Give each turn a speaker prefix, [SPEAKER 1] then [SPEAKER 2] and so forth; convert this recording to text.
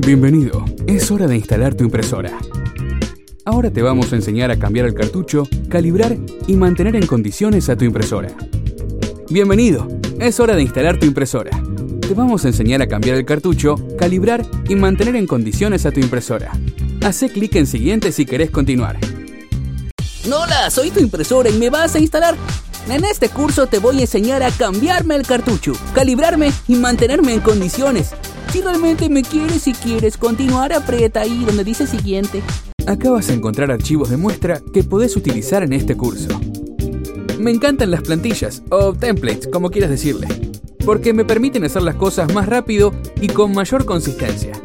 [SPEAKER 1] Bienvenido, es hora de instalar tu impresora. Ahora te vamos a enseñar a cambiar el cartucho, calibrar y mantener en condiciones a tu impresora. Bienvenido, es hora de instalar tu impresora. Te vamos a enseñar a cambiar el cartucho, calibrar y mantener en condiciones a tu impresora. Hacé clic en siguiente si querés continuar.
[SPEAKER 2] Hola, soy tu impresora y me vas a instalar. En este curso te voy a enseñar a cambiarme el cartucho, calibrarme y mantenerme en condiciones. Si realmente me quieres y quieres continuar, aprieta ahí donde dice siguiente.
[SPEAKER 1] Acá vas a encontrar archivos de muestra que podés utilizar en este curso. Me encantan las plantillas, o templates, como quieras decirle, porque me permiten hacer las cosas más rápido y con mayor consistencia.